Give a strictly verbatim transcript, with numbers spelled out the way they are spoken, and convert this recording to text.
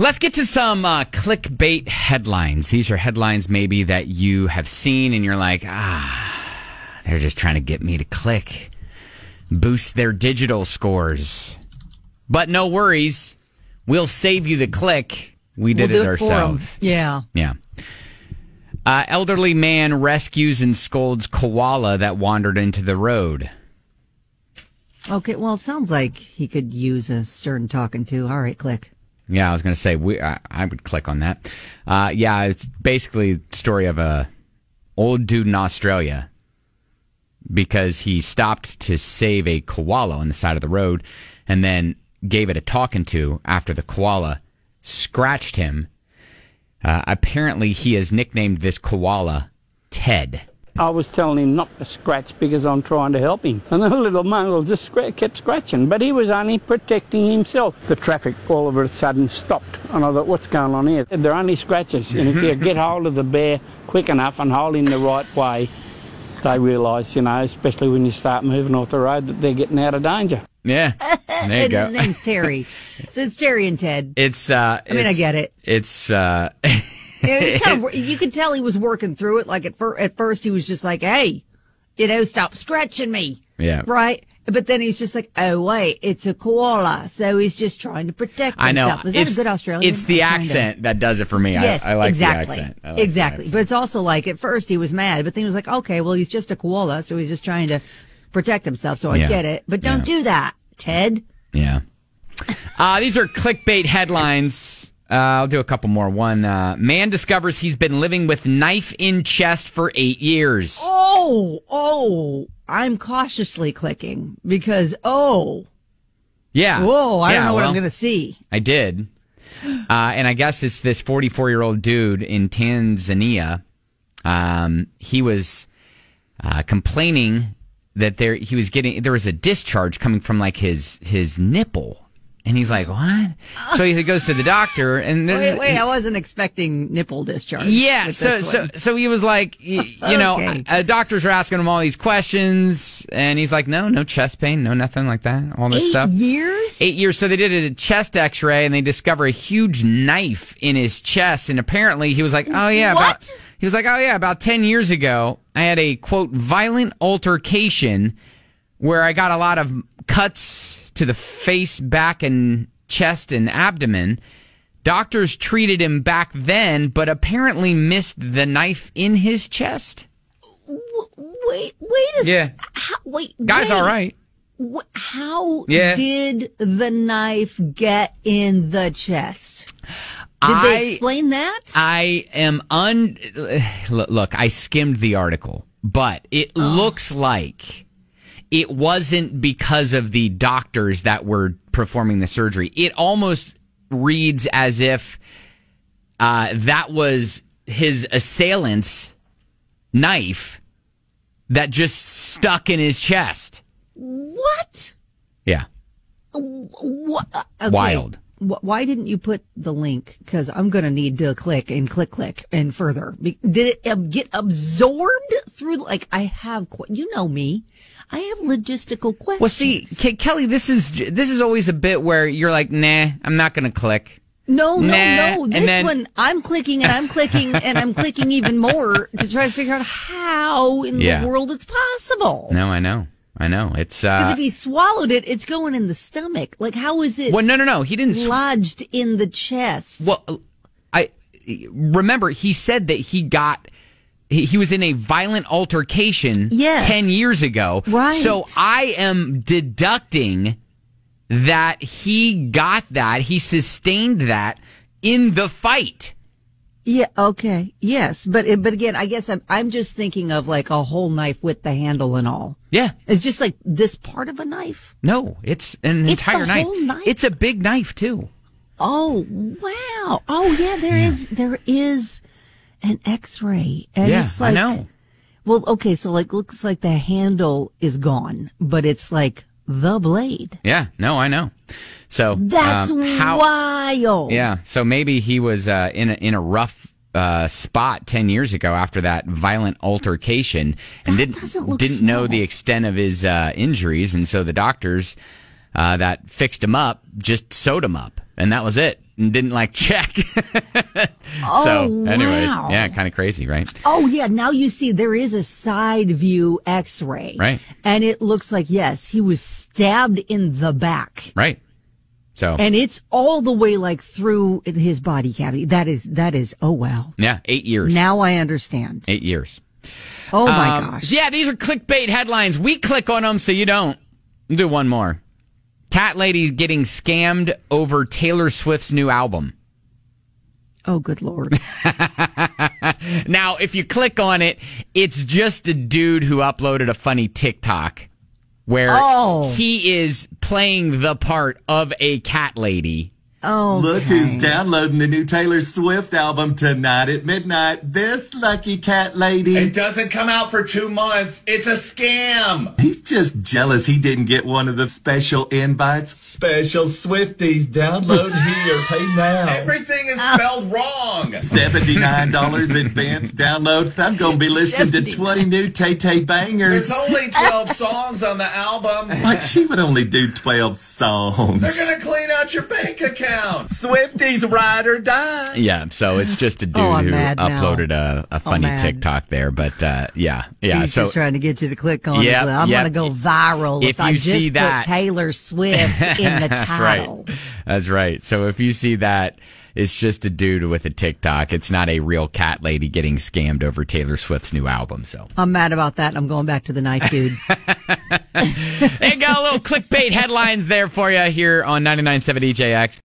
Let's get to some uh, clickbait headlines. These are headlines maybe that you have seen and you're like, ah, they're just trying to get me to click, boost their digital scores. But no worries. We'll save you the click. We did we'll it do ourselves. It yeah. Yeah. Uh, elderly man rescues and scolds koala that wandered into the road. Okay, well, it sounds like he could use a stern talking to. All right, click. Yeah, I was going to say, we, I, I would click on that. Uh, yeah, it's basically the story of a old dude in Australia because he stopped to save a koala on the side of the road and then gave it a talking to after the koala scratched him. Uh, apparently, he has nicknamed this koala Ted. I was telling him not to scratch because I'm trying to help him. And the little mongrel just scr- kept scratching, but he was only protecting himself. The traffic all of a sudden stopped, and I thought, what's going on here? They're only scratches, and if you get hold of the bear quick enough and hold him the right way, they realise, you know, especially when you start moving off the road, that they're getting out of danger. Yeah, there you go. His name's Terry. So it's Terry and Ted. It's, uh... I mean, it's, I get it. It's, uh... It was kind of, you could tell he was working through it. Like at, fir- at first he was just like, hey, you know, stop scratching me. Yeah. Right? But then he's just like, oh, wait, it's a koala. So he's just trying to protect himself. I know. Is that it's, a good Australian? It's the accent to... that does it for me. Yes, I, I like exactly. the accent. I like exactly. the accent. But it's also like at first he was mad, but then he was like, okay, well, he's just a koala. So he's just trying to protect himself. So I Yeah. get it. But don't Yeah. do that, Ted. Yeah. Uh, these are clickbait headlines. Uh, I'll do a couple more. One, uh, man discovers he's been living with knife in chest for eight years. Oh, oh, I'm cautiously clicking because, oh, Yeah. whoa, I yeah, don't know what well, I'm going to see. I did. Uh, and I guess it's this forty-four-year-old dude in Tanzania. Um, he was uh, complaining that there he was getting there was a discharge coming from like his his nipple. And he's like, what? So he goes to the doctor, and there's Wait, wait, I wasn't expecting nipple discharge. yeah. with So this so one. so he was like, you, you know, Okay. uh, doctors are asking him all these questions, and he's like, no, no chest pain, no nothing like that, all this Eight stuff. years? Eight years. So they did a chest X-ray, and they discover a huge knife in his chest, and apparently he was like, oh yeah, What? about, he was like, oh yeah, about ten years ago, I had a quote violent altercation where I got a lot of cuts to the face, back, and chest and abdomen. Doctors treated him back then, but apparently missed the knife in his chest. W- Wait, wait a Yeah. How, wait, Guy's wait. all right. Wh- How Yeah. did the knife get in the chest? Did I- they explain that? I am un. Look, I skimmed the article, but it looks like it wasn't because of the doctors that were performing the surgery. It almost reads as if uh, that was his assailant's knife that just stuck in his chest. What? Yeah. What? Okay. Wild. Wh- Why didn't you put the link? Because I'm going to need to click and click, click and further. Be- Did it uh, get absorbed through? Like I have, qu- you know me, I have logistical questions. Well, see, Ke- Kelly, this is this is always a bit where you're like, nah, I'm not going to click. no, no, Nah, no. and This then- one, I'm clicking and I'm clicking and I'm clicking even more to try to figure out how in Yeah. the world it's possible. No, I know. I know. It's, Because uh, if he swallowed it, it's going in the stomach. Like, how is it well, no, no, no. He didn't. Sw- lodged in the chest? well, I remember he said that he got, he, he was in a violent altercation Yes. ten years ago. Right. So I am deducting that he got that, he sustained that in the fight. Yeah. Okay. Yes. But but again, I guess I'm I'm just thinking of like a whole knife with the handle and all. Yeah. It's just like this part of a knife. No, it's an It's entire the knife. whole knife? It's a big knife too. Oh wow. Oh yeah. There is there is an X-ray, and Yeah, it's like, I know. Well, okay. So like, looks like the handle is gone, but it's like the blade. Yeah, no, I know. So That's um, how, wild. Yeah, so maybe he was uh, in a, in a rough uh, spot ten years ago after that violent altercation, and That didn't doesn't look didn't know small. the extent of his uh, injuries, and so the doctors uh, that fixed him up just sewed him up, and that was it. and didn't like check. Oh, so, anyways, wow. yeah, kind of crazy, right? Oh, yeah. Now you see there is a side view x-ray. Right. And it looks like, yes, he was stabbed in the back. Right. So, And it's all the way like through his body cavity. That is, that is, oh, wow. yeah, eight years. Now I understand. Eight years. Oh, my Um, gosh. Yeah, these are clickbait headlines. We click on them so you don't. We'll do one more. Cat lady getting scammed over Taylor Swift's new album. Oh, good Lord. Now, if you click on it, it's just a dude who uploaded a funny TikTok where Oh. he is playing the part of a cat lady. Oh, Look who's downloading the new Taylor Swift album tonight at midnight. This lucky cat lady. It doesn't come out for two months. It's a scam. He's just jealous he didn't get one of the special invites. Special Swifties, download here, pay now. Everything is spelled wrong. seventy-nine dollars advance download. I'm going to be listening to twenty new Tay-Tay bangers. There's only twelve songs on the album. Like she would only do twelve songs. They're going to clean out your bank account. Swifties ride or die. Yeah, so it's just a dude Oh, I'm who mad now. uploaded a, a funny mad. TikTok there. But uh, yeah, yeah. He's so just trying to get you to click on Yep, it. I'm yep. going to go viral If if, I you just see put that- Taylor Swift in the That's title. right. That's right. So if you see that, it's just a dude with a TikTok. It's not a real cat lady getting scammed over Taylor Swift's new album. So I'm mad about that. I'm going back to the knife dude. there you go. A little clickbait headlines there for you here on ninety-nine point seven D J X.